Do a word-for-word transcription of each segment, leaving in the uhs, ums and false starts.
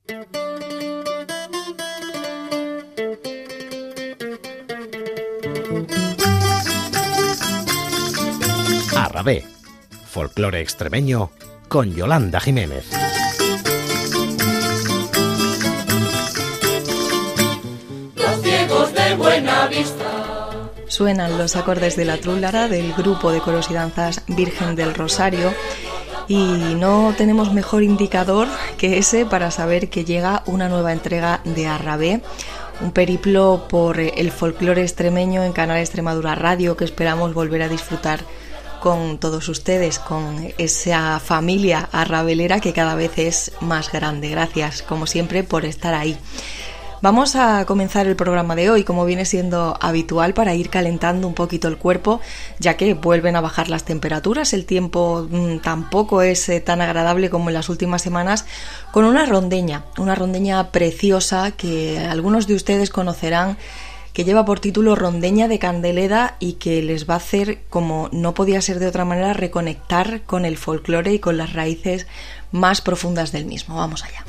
Arrabé, folclore extremeño con Yolanda Jiménez. Los ciegos de buena vista. Suenan los acordes de la trúlara del grupo de coros y danzas Virgen del Rosario y no tenemos mejor indicador que ese para saber que llega una nueva entrega de Arrabé, un periplo por el folclore extremeño en Canal Extremadura Radio que esperamos volver a disfrutar con todos ustedes, con esa familia arrabelera que cada vez es más grande. Gracias, como siempre, por estar ahí. Vamos a comenzar el programa de hoy, como viene siendo habitual, para ir calentando un poquito el cuerpo, ya que vuelven a bajar las temperaturas, el tiempo mmm, tampoco es eh, tan agradable como en las últimas semanas, con una rondeña, una rondeña preciosa que algunos de ustedes conocerán, que lleva por título Rondeña de Candeleda y que les va a hacer, como no podía ser de otra manera, reconectar con el folclore y con las raíces más profundas del mismo. Vamos allá.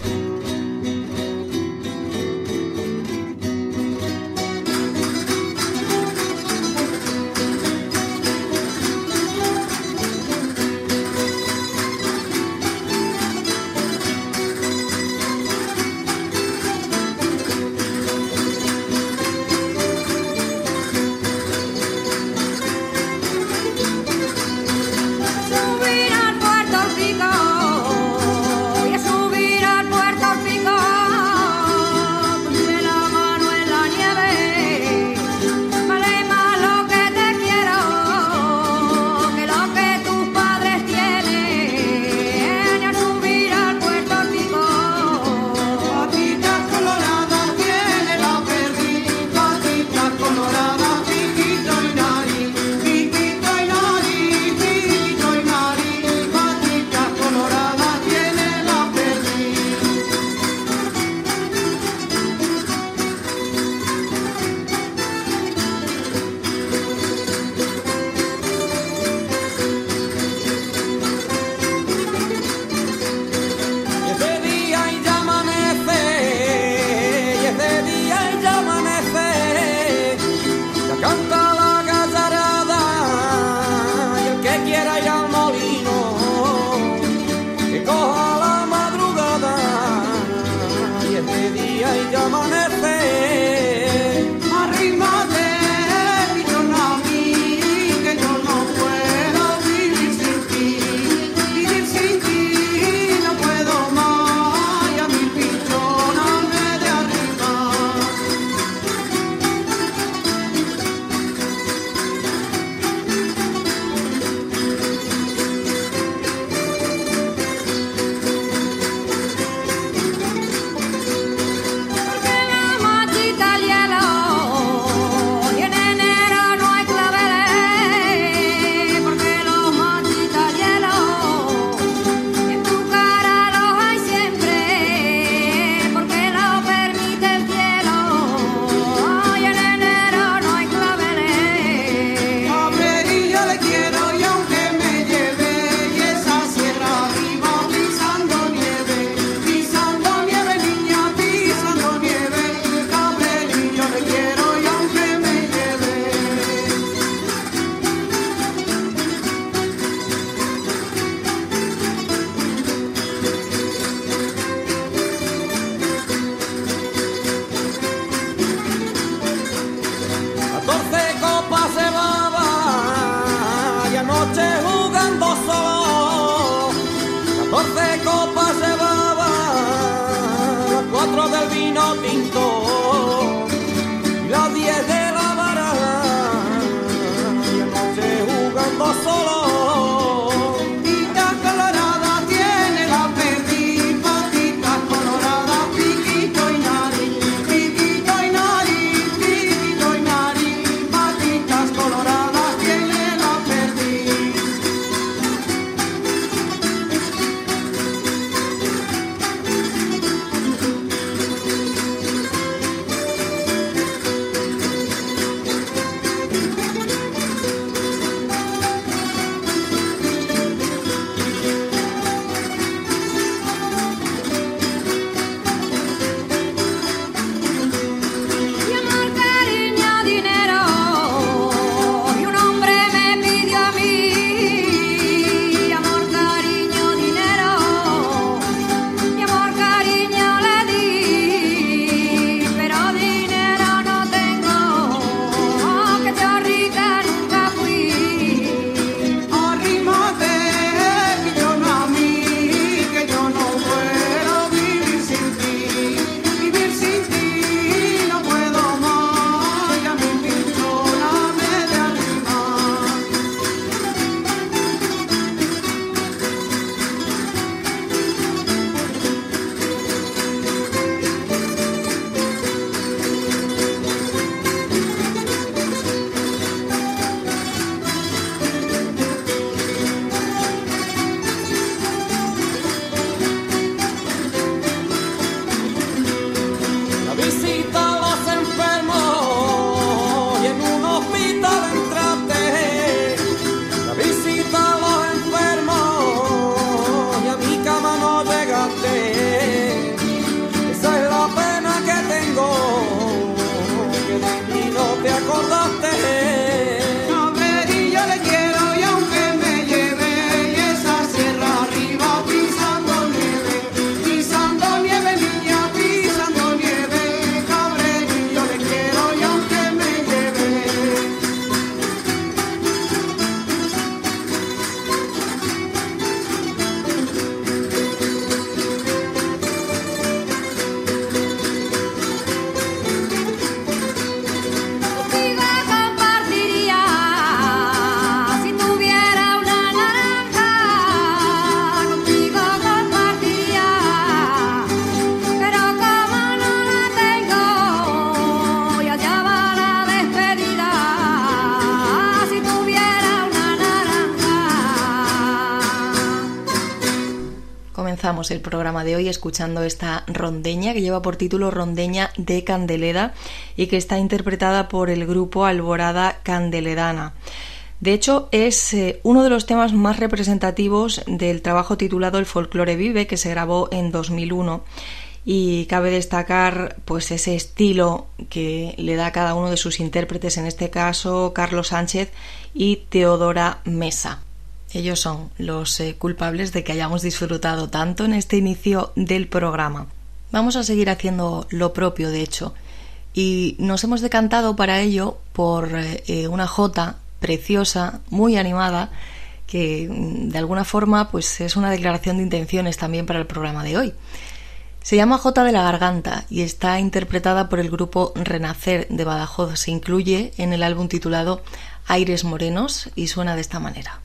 empezamos el programa de hoy escuchando esta rondeña que lleva por título Rondeña de Candeleda y que está interpretada por el grupo Alborada Candeledana. De hecho, es eh, uno de los temas más representativos del trabajo titulado El folclore vive, que se grabó en dos mil uno. Y cabe destacar pues ese estilo que le da a cada uno de sus intérpretes, en este caso Carlos Sánchez y Teodora Mesa. Ellos son los eh, culpables de que hayamos disfrutado tanto en este inicio del programa. Vamos a seguir haciendo lo propio, de hecho, y nos hemos decantado para ello por eh, una jota preciosa, muy animada, que de alguna forma pues es una declaración de intenciones también para el programa de hoy. Se llama Jota de la Garganta y está interpretada por el grupo Renacer de Badajoz. Se incluye en el álbum titulado Aires Morenos y suena de esta manera.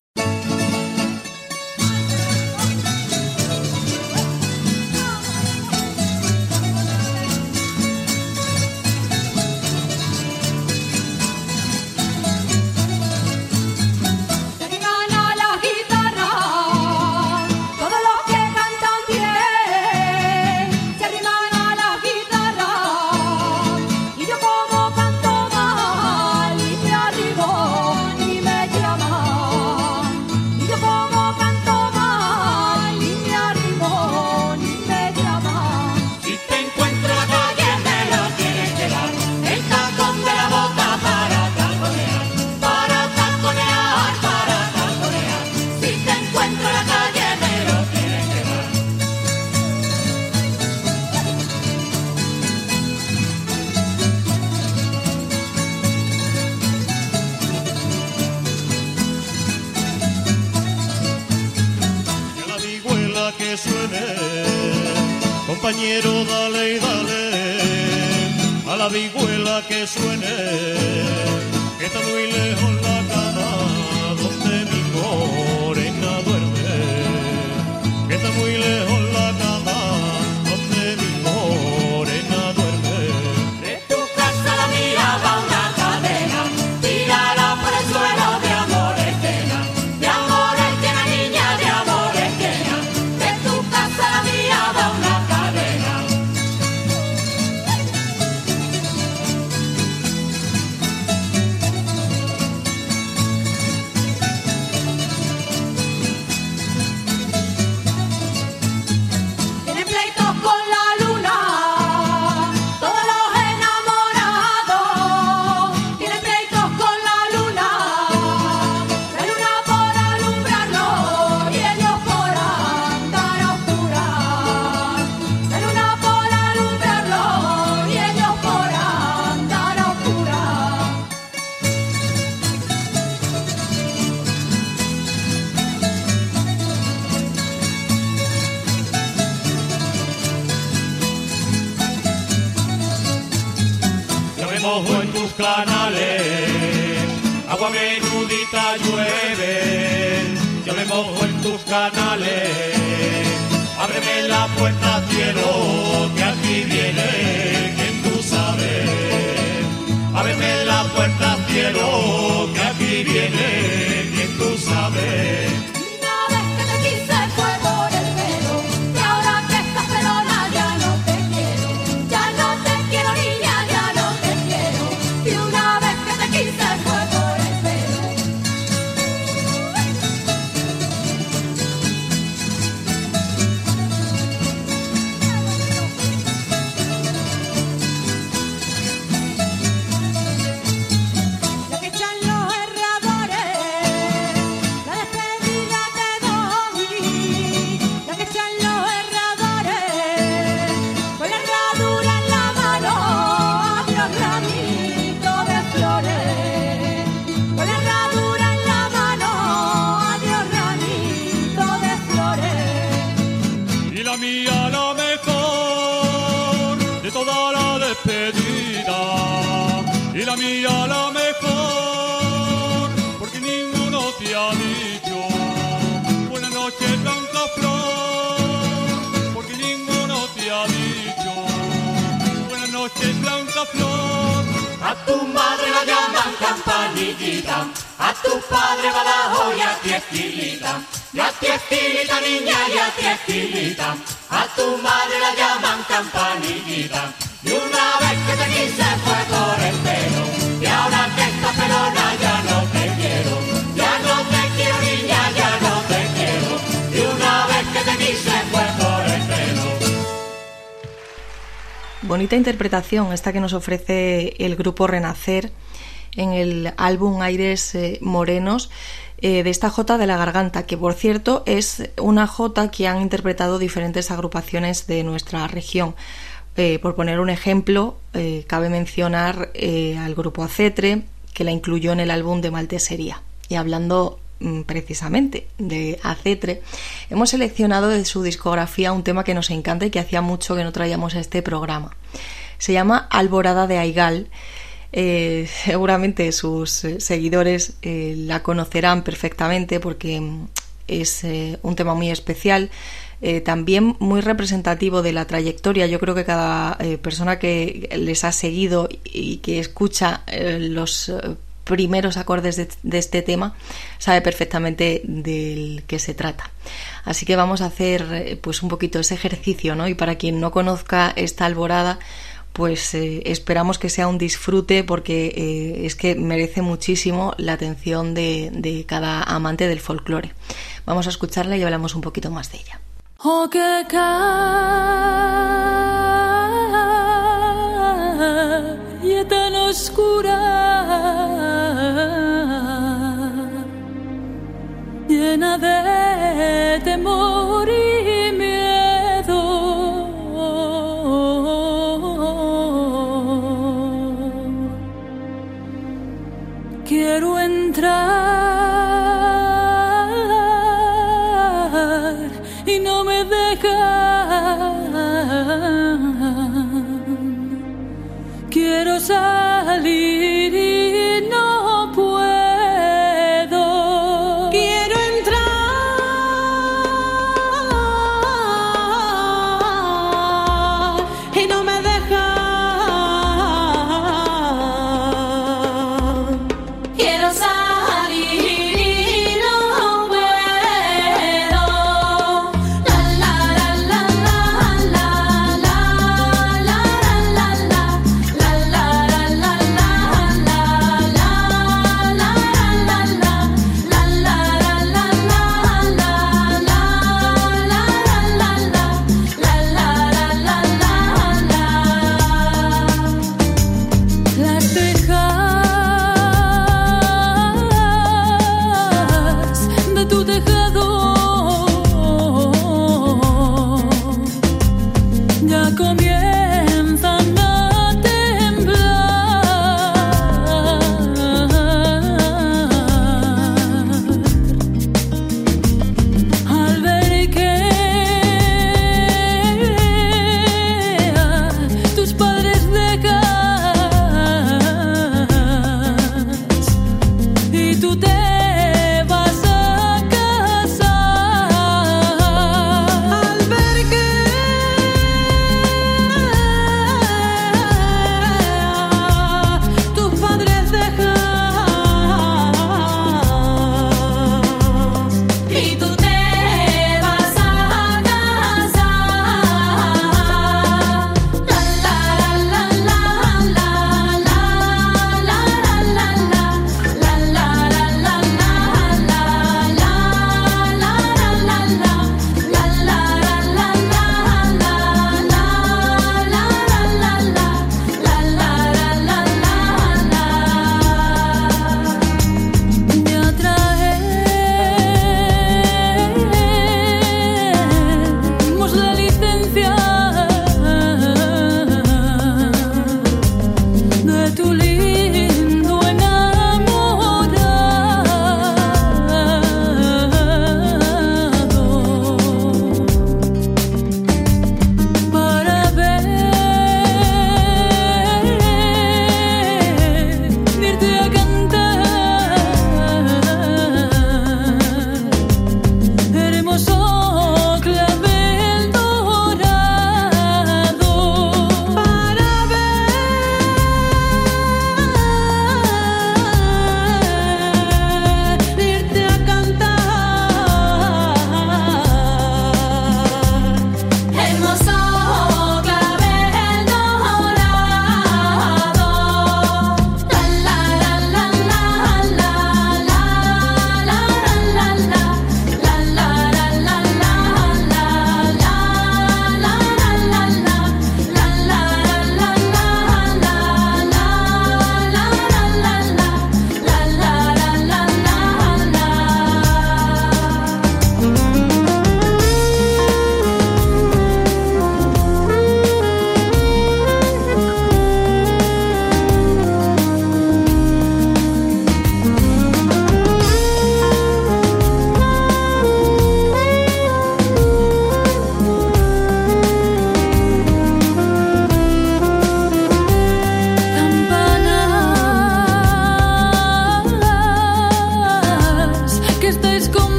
Compañero, dale y dale a la vihuela que suene, que está muy lejos la cama donde mi morena duerme, que está muy lejos la cama donde mi morena duerme. De tu casa a la mía va una cadena, tírala por el suelo de amores quena, de amores quena, niña, de amores quena. De tu casa a la mía va una cadena. Canales, agua menudita llueve, yo me mojo en tus canales, ábreme la puerta cielo, que aquí viene quien tú sabes, ábreme la puerta cielo, que aquí viene quien tú sabes. Una vez que te quise fue por el pelo, y ahora que estás pelona ya no te quiero, ya no te quiero niña, ya no te quiero. Y una vez que te quise fue por el pelo. Lo que echan los herradores, la despedida te doy. Lo que echan los herradores, con la herradura en la mano, adiós ramito de flores. Con la herradura en la mano, adiós ramito de flores. Y la mía la mejor de toda la despedida, y la mía la mejor, porque ninguno te ha dicho buenas noches blanca flor, porque ninguno te ha dicho buenas noches blanca flor. A tu madre la llaman campanillita, a tu padre Badajoz y a ti Esquilita. Ya tiestilita, niña, ya tiestilita, a tu madre la llaman campanillita. Y una vez que te quise fue por el pelo, y ahora que estás pelona ya no te quiero. Ya no te quiero, niña, ya no te quiero. Y una vez que te quise fue por el pelo. Bonita interpretación esta que nos ofrece el grupo Renacer en el álbum Aires eh, Morenos, eh, de esta Jota de la Garganta, que por cierto es una jota que han interpretado diferentes agrupaciones de nuestra región. Eh, por poner un ejemplo, eh, cabe mencionar eh, al grupo Acetre, que la incluyó en el álbum de Maltesería. Y hablando mm, precisamente de Acetre, hemos seleccionado de su discografía un tema que nos encanta y que hacía mucho que no traíamos a este programa. Se llama Alborada de Aigal. Eh, seguramente sus eh, seguidores eh, la conocerán perfectamente porque mm, es eh, un tema muy especial. Eh, también muy representativo de la trayectoria. Yo creo que cada eh, persona que les ha seguido y que escucha eh, los eh, primeros acordes de, de este tema sabe perfectamente del que se trata. Así que vamos a hacer eh, pues un poquito ese ejercicio, ¿no? Y para quien no conozca esta alborada, pues eh, esperamos que sea un disfrute, porque eh, es que merece muchísimo la atención de, de cada amante del folclore. Vamos a escucharla y hablamos un poquito más de ella. O que calle tan oscura, llena de temor y miedo, quiero entrar y no me dejan. Quiero salir y no puedo. Quiero entrar y no me dejan. Quiero salir y no puedo. La la la la la la la la la la la la la Las tejas de tu tejado ya comienzan a temblar al ver que tus padres dejas y tú te vas a casar. Al ver que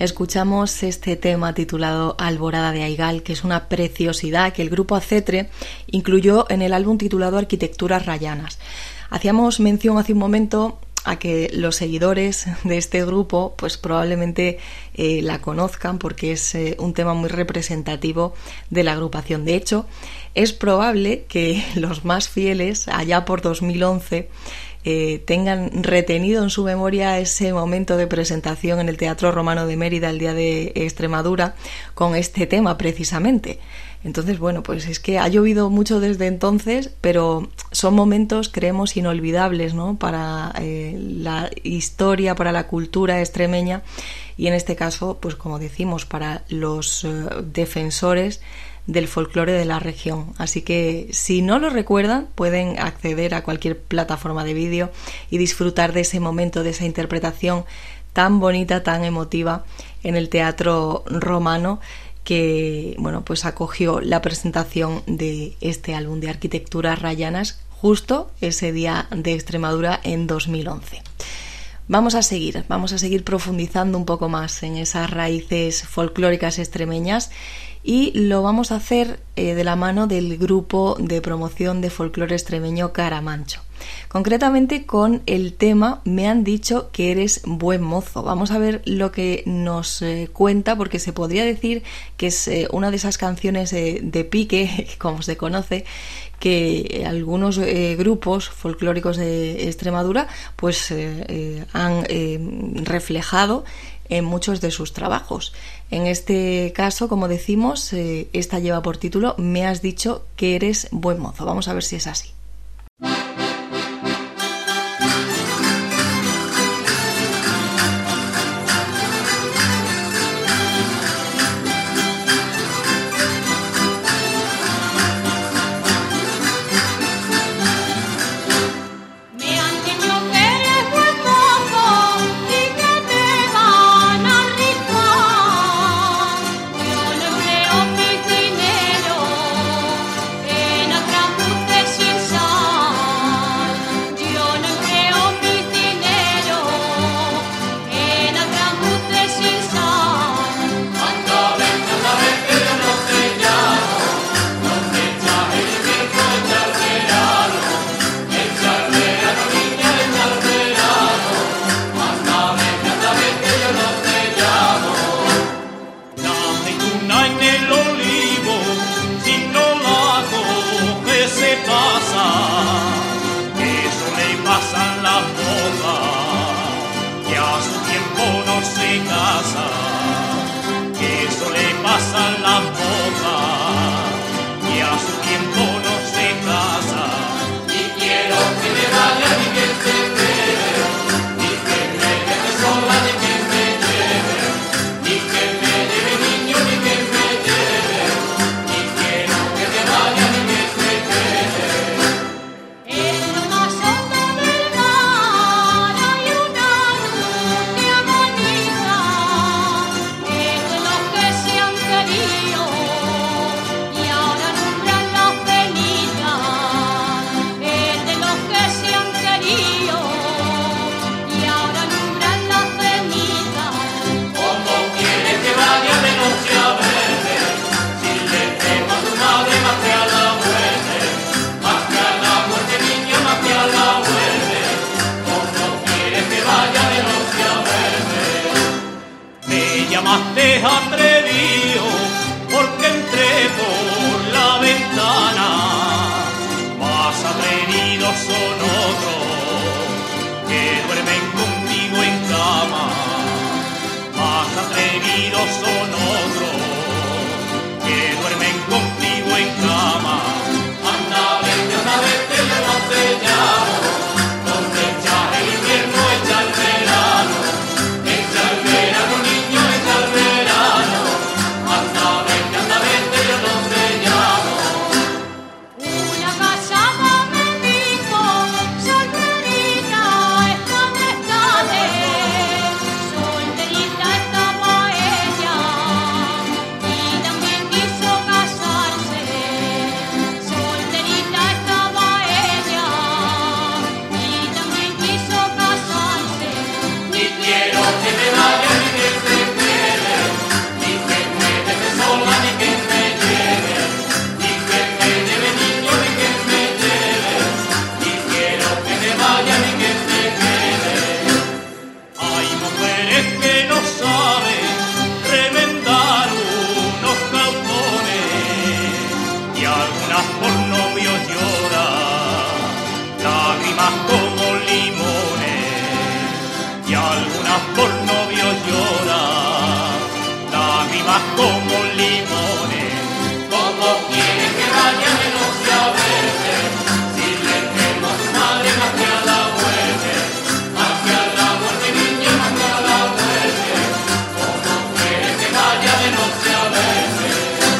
escuchamos este tema titulado Alborada de Aigal, que es una preciosidad que el grupo Acetre incluyó en el álbum titulado Arquitecturas Rayanas. Hacíamos mención hace un momento a que los seguidores de este grupo pues probablemente eh, la conozcan porque es eh, un tema muy representativo de la agrupación. De hecho, es probable que los más fieles, allá por dos mil once, eh, tengan retenido en su memoria ese momento de presentación en el Teatro Romano de Mérida el día de Extremadura con este tema precisamente. Entonces, bueno, pues es que ha llovido mucho desde entonces, pero son momentos, creemos, inolvidables, ¿no?, para eh, la historia, para la cultura extremeña y en este caso, pues como decimos, para los eh, defensores del folclore de la región. Así que si no lo recuerdan, pueden acceder a cualquier plataforma de vídeo y disfrutar de ese momento, de esa interpretación tan bonita, tan emotiva en el Teatro Romano, que bueno, pues acogió la presentación de este álbum de Arquitecturas Rayanas justo ese día de Extremadura en dos mil once. Vamos a seguir, vamos a seguir profundizando un poco más en esas raíces folclóricas extremeñas y lo vamos a hacer eh, de la mano del grupo de promoción de folclore extremeño Caramancho. Concretamente con el tema Me han dicho que eres buen mozo. Vamos a ver lo que nos eh, cuenta, porque se podría decir que es eh, una de esas canciones eh, de pique, como se conoce, que algunos eh, grupos folclóricos de Extremadura pues eh, eh, han eh, reflejado en muchos de sus trabajos. En este caso, como decimos, eh, esta lleva por título Me has dicho que eres buen mozo. Vamos a ver si es así. Del mar hay una luz que agoniza. y algunas por novio lloran, lágrimas como limones, como quiere que vaya de noche a veces, si le quemo a su madre más que a la muerte, más que a la muerte niña, más que a la muerte, como quiere que vaya de noche a veces.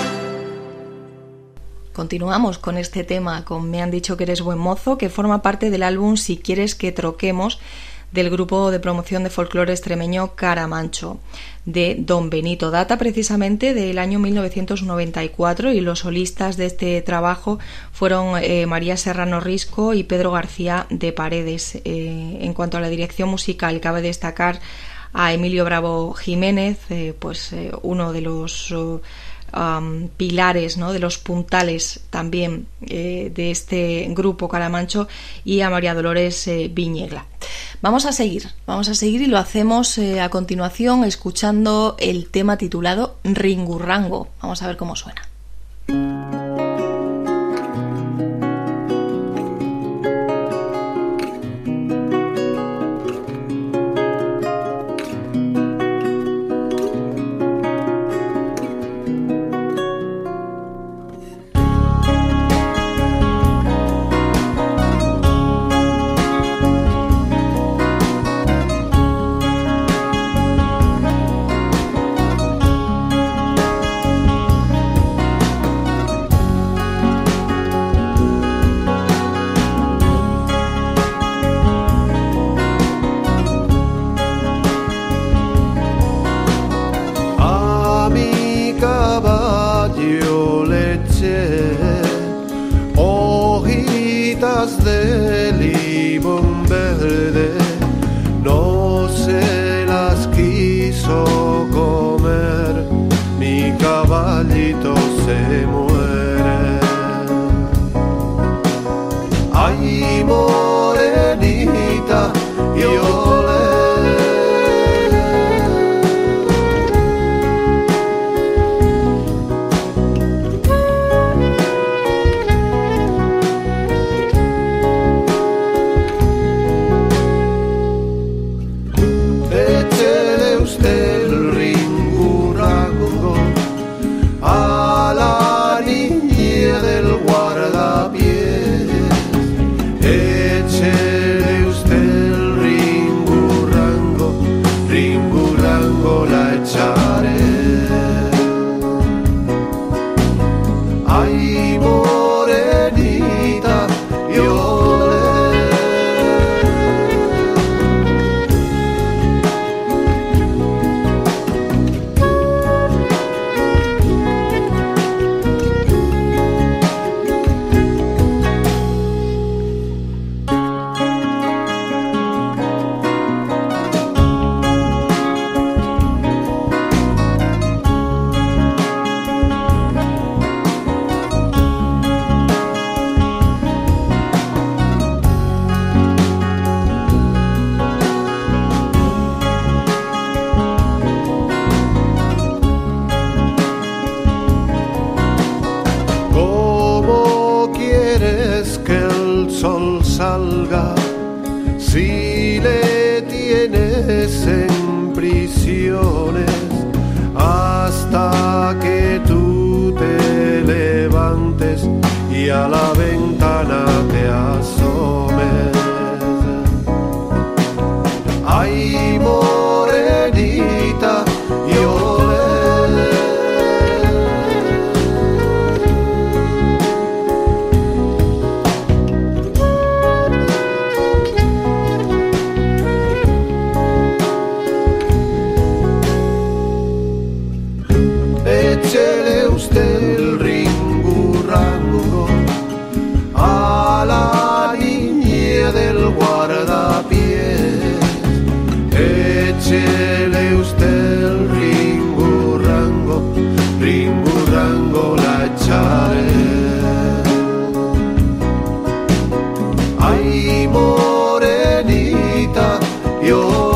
Continuamos con este tema, con Me han dicho que eres buen mozo, que forma parte del álbum Si quieres que troquemos, del grupo de promoción de folclore extremeño Caramancho, de Don Benito. Data precisamente del año mil novecientos noventa y cuatro y los solistas de este trabajo fueron eh, María Serrano Risco y Pedro García de Paredes. Eh, en cuanto a la dirección musical, cabe destacar a Emilio Bravo Jiménez, eh, pues eh, uno de los uh, um, pilares, ¿no?, de los puntales también eh, de este grupo Caramancho, y a María Dolores eh, Viñegla. Vamos a seguir, vamos a seguir y lo hacemos eh, a continuación escuchando el tema titulado Ringurrango. Vamos a ver cómo suena. De limón verde no se las quiso comer, mi caballito se muere. Ay, morenita, y olé. Salga si le tienes en prisiones hasta que tú te levantes y a la ventana te asomes. Ay, morenita, yo échele usted el ringurrango a la niña del guardapiés. Échele usted el ringurrango, ringurrango la echaré. Ay, morenita, yo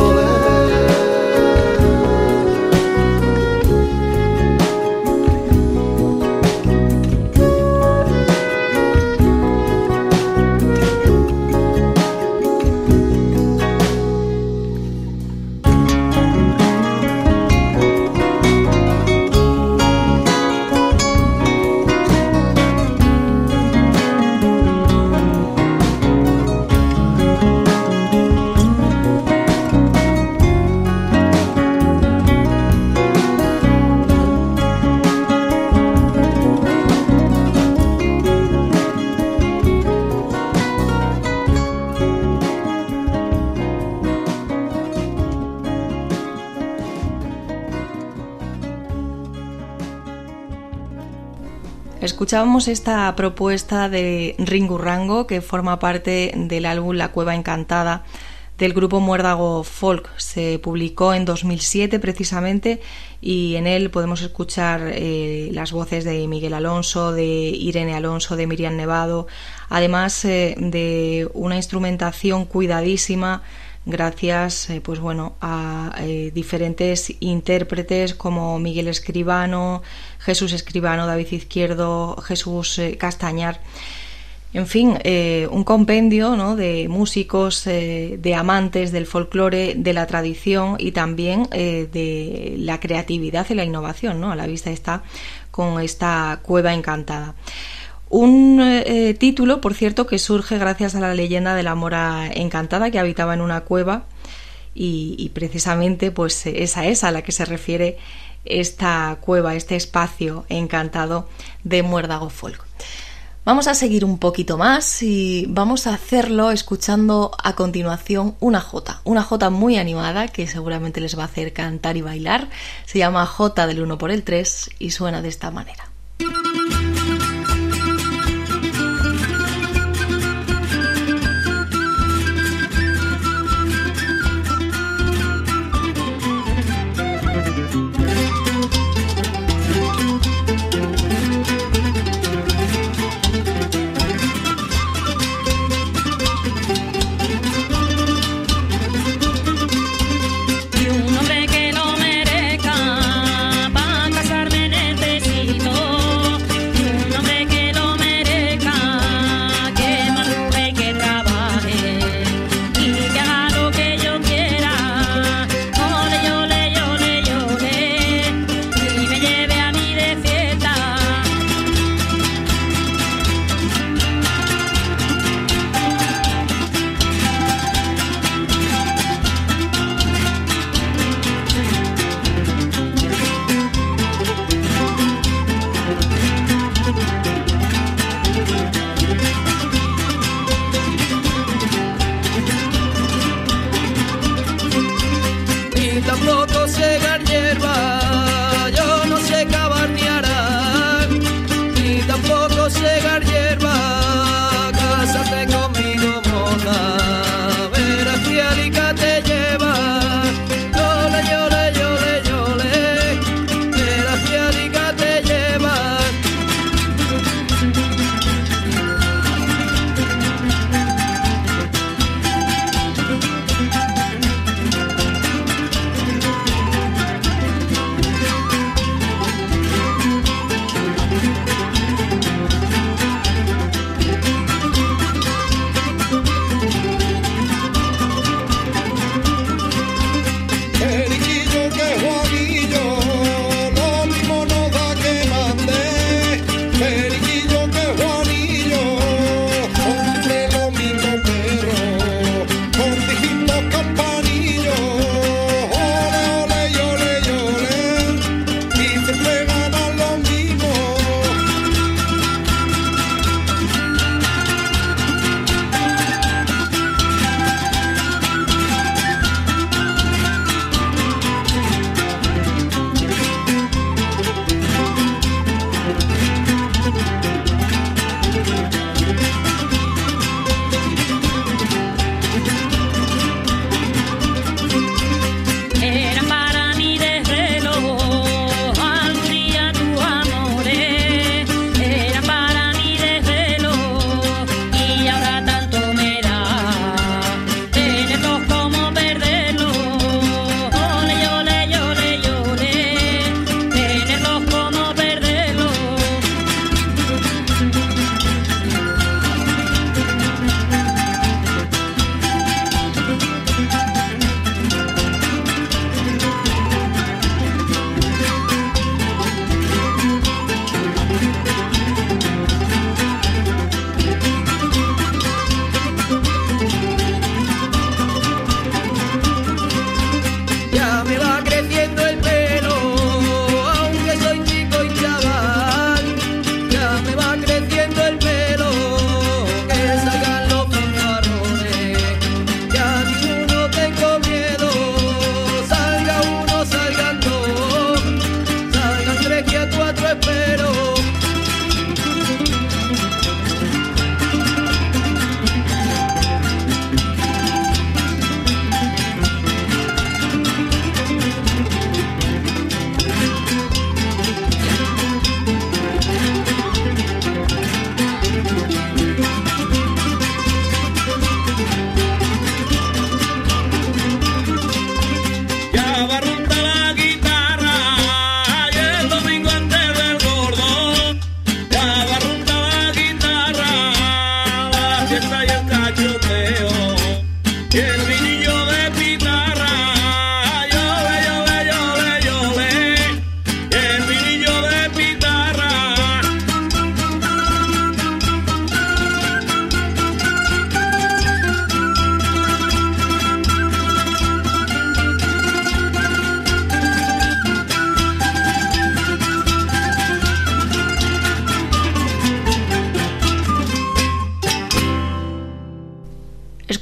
Escuchábamos esta propuesta de Ringu Rango, que forma parte del álbum La Cueva Encantada del grupo Muérdago Folk. Se publicó en dos mil siete precisamente, y en él podemos escuchar eh, las voces de Miguel Alonso, de Irene Alonso, de Miriam Nevado, además eh, de una instrumentación cuidadísima gracias eh, pues bueno, a eh, diferentes intérpretes como Miguel Escribano, Jesús Escribano, David Izquierdo, Jesús eh, Castañar. En fin, eh, un compendio, ¿no?, de músicos, eh, de amantes del folclore, de la tradición y también eh, de la creatividad y la innovación, ¿no? A la vista está con esta Cueva Encantada. Un eh, título, por cierto, que surge gracias a la leyenda de la mora encantada que habitaba en una cueva, y, y precisamente pues esa es a la que se refiere esta cueva, este espacio encantado de Muérdago Folk. Vamos a seguir un poquito más y vamos a hacerlo escuchando a continuación una jota, una jota muy animada que seguramente les va a hacer cantar y bailar. Se llama Jota del uno por el tres y suena de esta manera.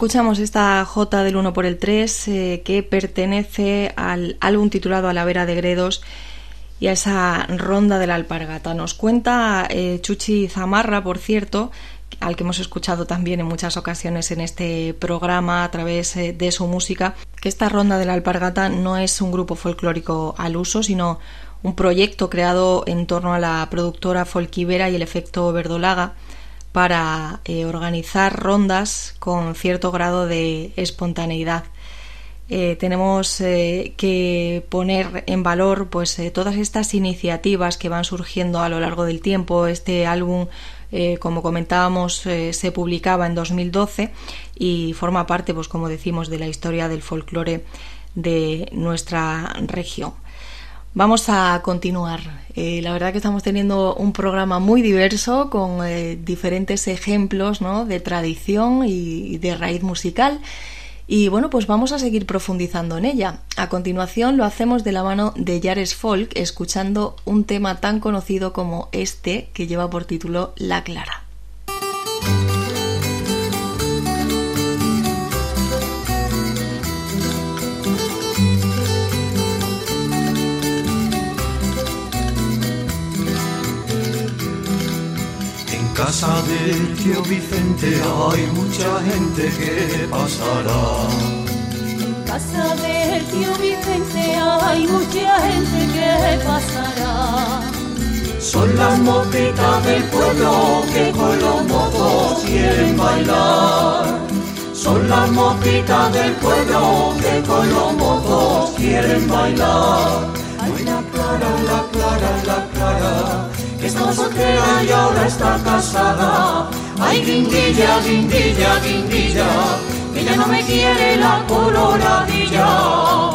escuchamos esta Jota del uno por el tres eh, que pertenece al álbum titulado A la vera de Gredos y a esa ronda de la alpargata. Nos cuenta eh, Chuchi Zamarra, por cierto, al que hemos escuchado también en muchas ocasiones en este programa a través eh, de su música, que esta ronda de la alpargata no es un grupo folclórico al uso, sino un proyecto creado en torno a la productora folquivera y el efecto verdolaga para eh, organizar rondas con cierto grado de espontaneidad. Eh, tenemos eh, que poner en valor pues eh, todas estas iniciativas que van surgiendo a lo largo del tiempo. Este álbum, eh, como comentábamos, eh, se publicaba en dos mil doce y forma parte, pues como decimos, de la historia del folclore de nuestra región. Vamos a continuar. Eh, la verdad que estamos teniendo un programa muy diverso con eh, diferentes ejemplos, ¿no?, de tradición y, y de raíz musical. Y bueno, pues vamos a seguir profundizando en ella. A continuación lo hacemos de la mano de Yares Folk, escuchando un tema tan conocido como este, que lleva por título La Clara. En casa del tío Vicente hay mucha gente que pasará. En casa del tío Vicente hay mucha gente que pasará. Son las mojitas del pueblo que con los mozos quieren bailar. Son las mojitas del pueblo que con los mozos quieren bailar. Ay, la Clara, la Clara, la Clara, que estaba soltera y ahora está casada. Ay, guindilla, guindilla, guindilla, que ya no me quiere la coloradilla.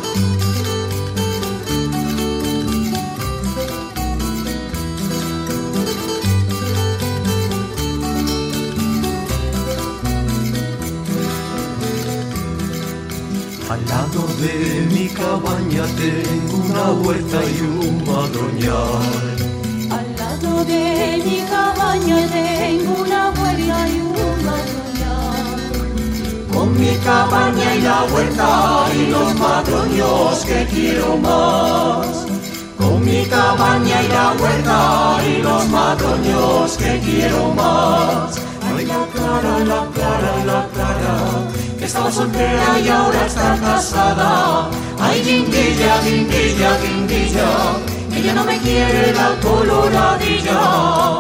Al lado de mi cabaña tengo una huerta y un madroñal. Al lado de mi cabaña tengo una huerta y un madroñal. Con mi cabaña y la huerta y los madroños que quiero más. Con mi cabaña y la huerta y los madroños que quiero más. Ay, la Clara, la Clara, la Clara, que estaba soltera y ahora está casada. Ay, guindilla, guindilla, guindilla, que ya no me quiere la coloradilla.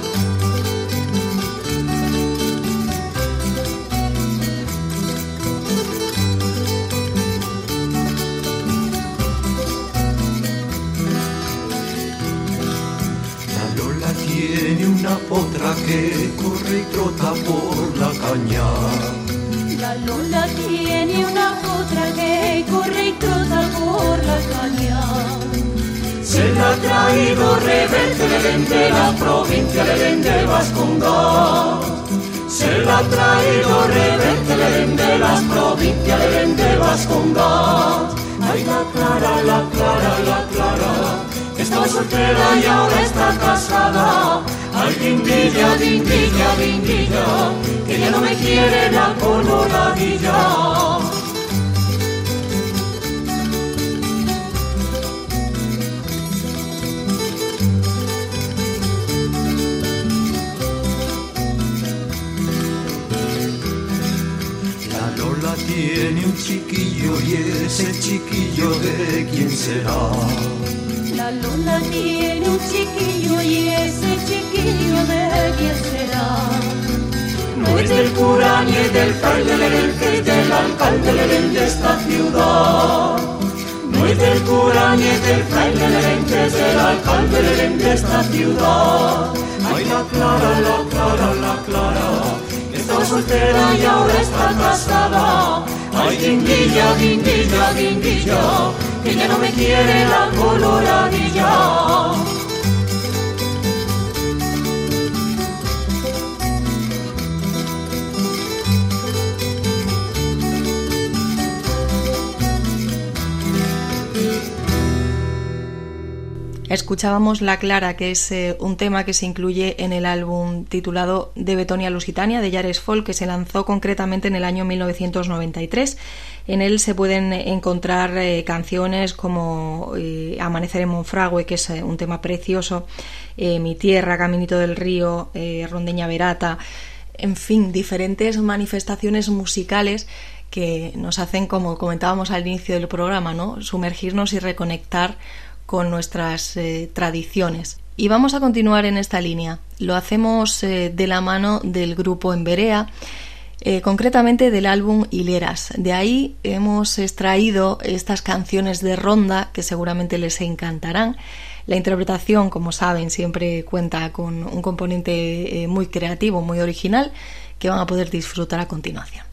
La Lola tiene una potra que corre y trota por la caña. La Lola tiene una potra que corre y trota por la caña. Se la ha traído Reverte de la provincia de Vascongas. Se la ha traído Reverte de la provincia de Vascongas. Ay, la Clara, la Clara, la Clara, que estaba soltera y ahora está casada. Ay, guindilla, guindilla, guindilla, que ya no me quiere la coloradilla. La Lola tiene un chiquillo y ese chiquillo ¿de quién será? La Lola tiene un chiquillo y ese chiquillo ¿de quién será? No es del cura ni es del fraile, es del alcalde de esta ciudad. No es del cura ni es del fraile, es del alcalde de esta ciudad. Ay, la Clara, la Clara, la Clara, que estaba soltera y ahora está casada. Ay, guindilla, guindilla, guindilla, que ya no me quiere la coloradilla. Escuchábamos La Clara, que es eh, un tema que se incluye en el álbum titulado De Betonia Lusitania, de Yares Folk, que se lanzó concretamente en el año mil novecientos noventa y tres. En él se pueden encontrar eh, canciones como eh, Amanecer en Monfragüe, que es eh, un tema precioso, eh, Mi Tierra, Caminito del Río, eh, Rondeña Verata, en fin, diferentes manifestaciones musicales que nos hacen, como comentábamos al inicio del programa, ¿no?, sumergirnos y reconectar con nuestras eh, tradiciones. Y vamos a continuar en esta línea. Lo hacemos eh, de la mano del grupo Emberea, eh, concretamente del álbum Hileras. De ahí hemos extraído estas canciones de ronda que seguramente les encantarán. La interpretación, como saben, siempre cuenta con un componente eh, muy creativo, muy original, que van a poder disfrutar a continuación.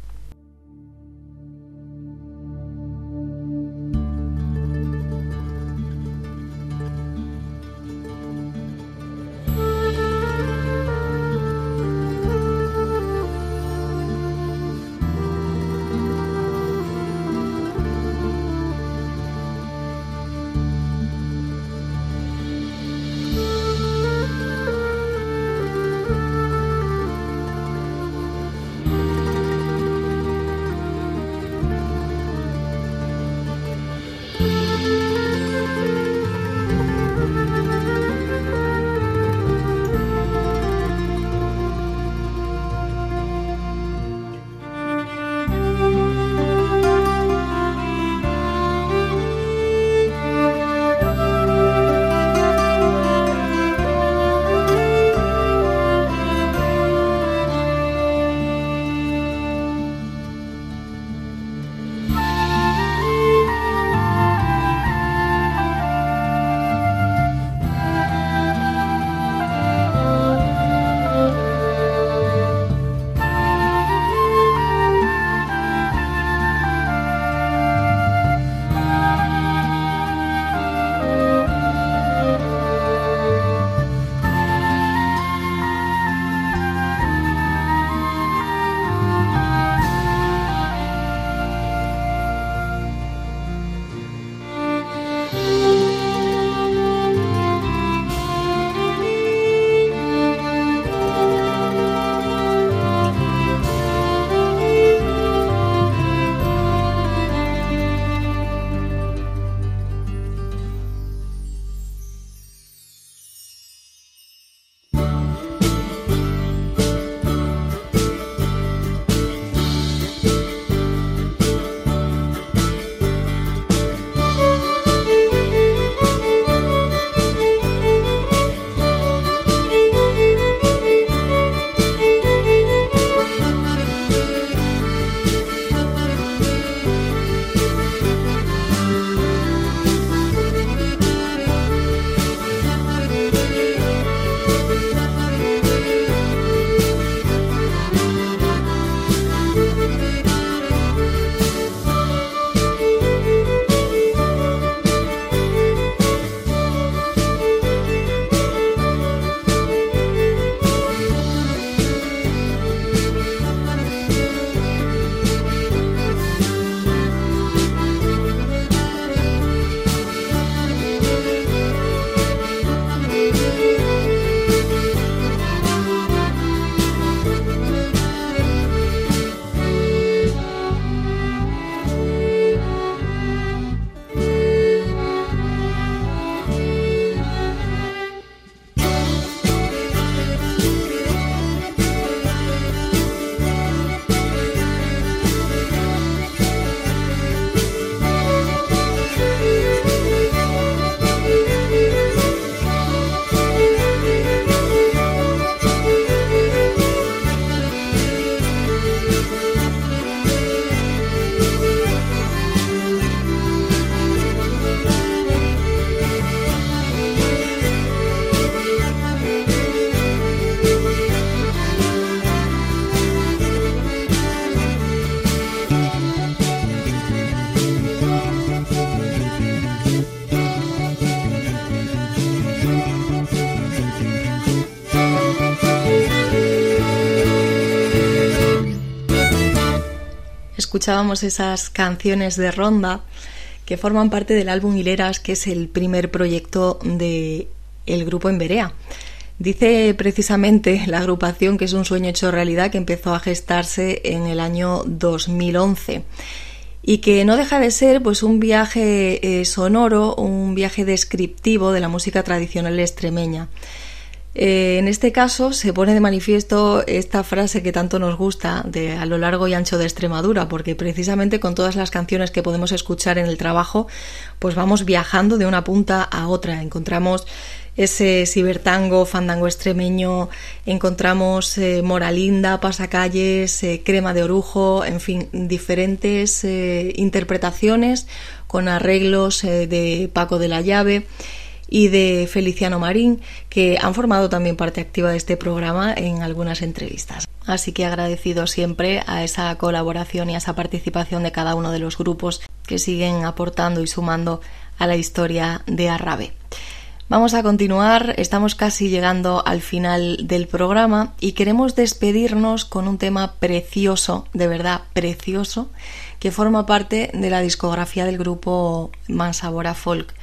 escuchábamos esas canciones de ronda que forman parte del álbum Hileras, que es el primer proyecto de el grupo en Berea. Dice precisamente la agrupación que es un sueño hecho realidad que empezó a gestarse en el año dos mil once y que no deja de ser pues un viaje eh, sonoro, un viaje descriptivo de la música tradicional extremeña. Eh, en este caso se pone de manifiesto esta frase que tanto nos gusta de a lo largo y ancho de Extremadura, porque precisamente con todas las canciones que podemos escuchar en el trabajo, pues vamos viajando de una punta a otra. Encontramos ese cibertango, fandango extremeño, encontramos eh, Moralinda, Pasacalles, eh, Crema de Orujo, en fin, diferentes eh, interpretaciones con arreglos eh, de Paco de la Llave y de Feliciano Marín, que han formado también parte activa de este programa en algunas entrevistas. Así que agradecido siempre a esa colaboración y a esa participación de cada uno de los grupos que siguen aportando y sumando a la historia de Arrabe. Vamos a continuar, estamos casi llegando al final del programa y queremos despedirnos con un tema precioso, de verdad precioso, que forma parte de la discografía del grupo Mansabora Folk.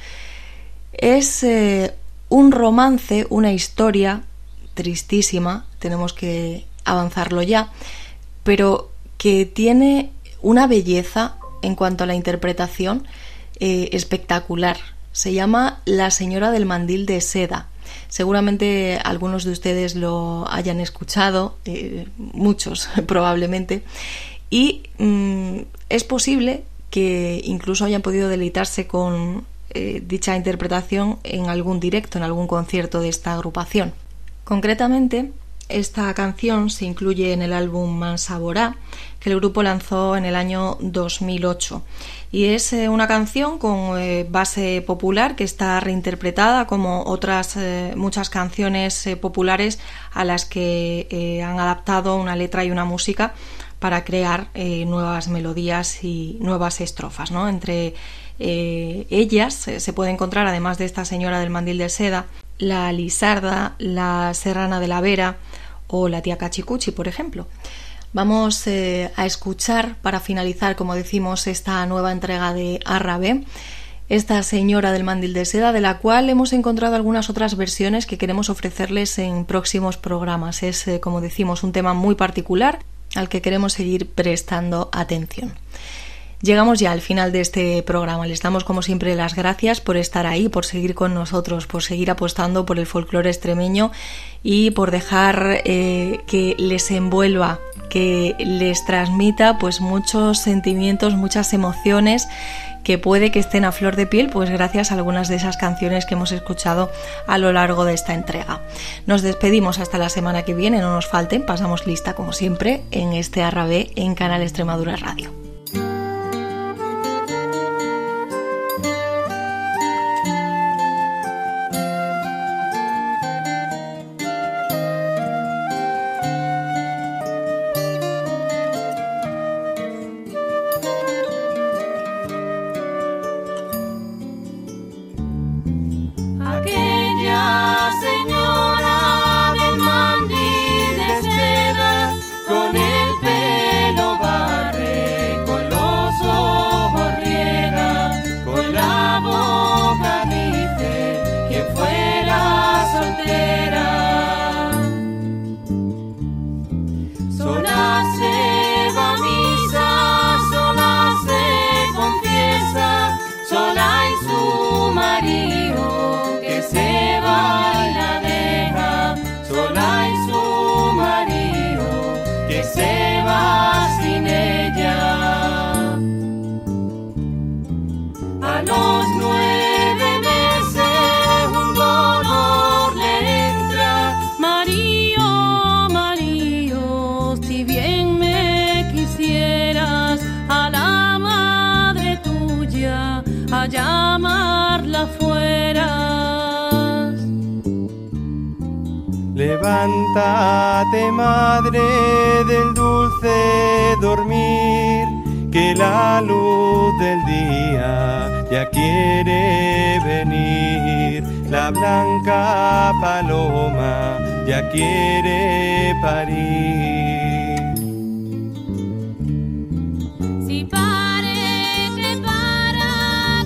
Es eh, un romance, una historia tristísima, tenemos que avanzarlo ya, pero que tiene una belleza en cuanto a la interpretación eh, espectacular. Se llama La señora del mandil de seda. Seguramente algunos de ustedes lo hayan escuchado, eh, muchos probablemente, y mm, es posible que incluso hayan podido deleitarse con Eh, dicha interpretación en algún directo, en algún concierto de esta agrupación. Concretamente, esta canción se incluye en el álbum Mansaborá, que el grupo lanzó en el año dos mil ocho, y es eh, una canción con eh, base popular que está reinterpretada como otras eh, muchas canciones eh, populares a las que eh, han adaptado una letra y una música para crear eh, nuevas melodías y nuevas estrofas, ¿no? Entre eh, ellas eh, se puede encontrar, además de esta señora del mandil de seda, la Lisarda, la Serrana de la Vera o la tía Cachicuchi, por ejemplo. Vamos eh, a escuchar, para finalizar, como decimos, esta nueva entrega de Arrabe, esta señora del mandil de seda, de la cual hemos encontrado algunas otras versiones que queremos ofrecerles en próximos programas. Es, eh, como decimos, un tema muy particular al que queremos seguir prestando atención. Llegamos ya al final de este programa. Les damos como siempre las gracias por estar ahí, por seguir con nosotros, por seguir apostando por el folclore extremeño y por dejar eh, que les envuelva, que les transmita pues muchos sentimientos, muchas emociones que puede que estén a flor de piel, pues gracias a algunas de esas canciones que hemos escuchado a lo largo de esta entrega. Nos despedimos hasta la semana que viene, no nos falten, pasamos lista como siempre en este Arrabe en Canal Extremadura Radio. Levántate, madre del dulce dormir, que la luz del día ya quiere venir. La blanca paloma ya quiere parir. Si pare, prepara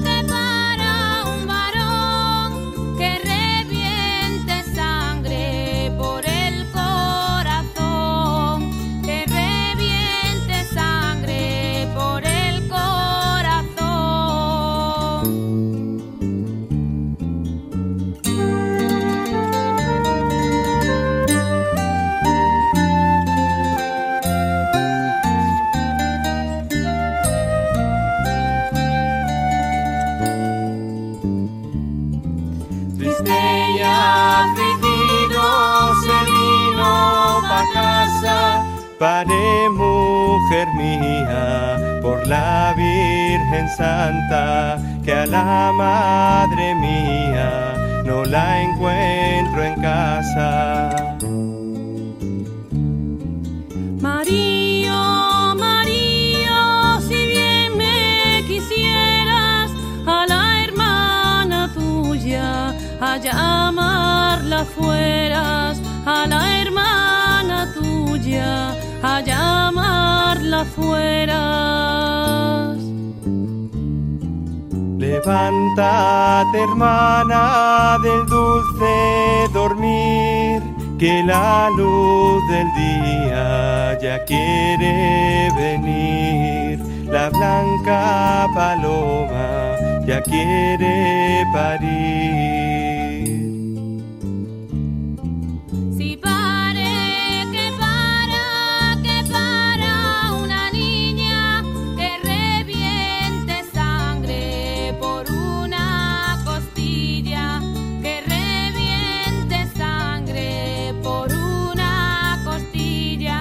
Pare, mujer mía, por la Virgen Santa, que a la madre mía no la encuentro en casa. María, María, si bien me quisieras, a la hermana tuya a llamarla fueras, a la hermana tuya a llamarla fueras. Levántate, hermana, del dulce dormir, que la luz del día ya quiere venir. La blanca paloma ya quiere parir. Si pare, que para, que para una niña que reviente sangre por una costilla, que reviente sangre por una costilla.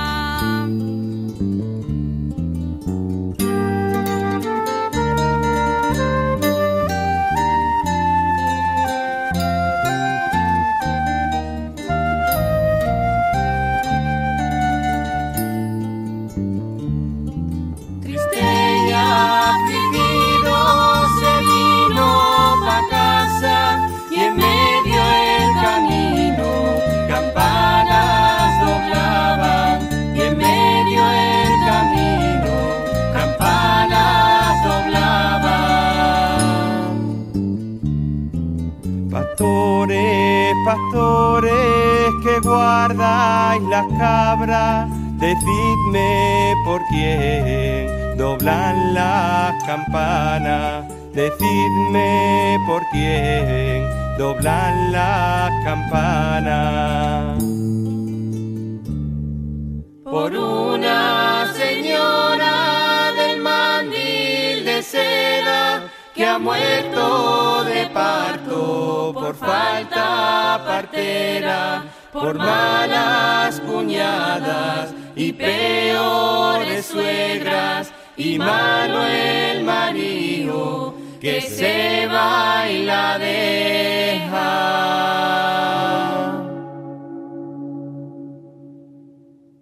Pastores, pastores que guardáis las cabras, decidme por quién doblan las campanas. Decidme por quién doblan las campanas. Por una señora del mandil de seda que ha muerto de parto por falta partera, por malas cuñadas y peores suegras, y malo el marido que se va y la deja.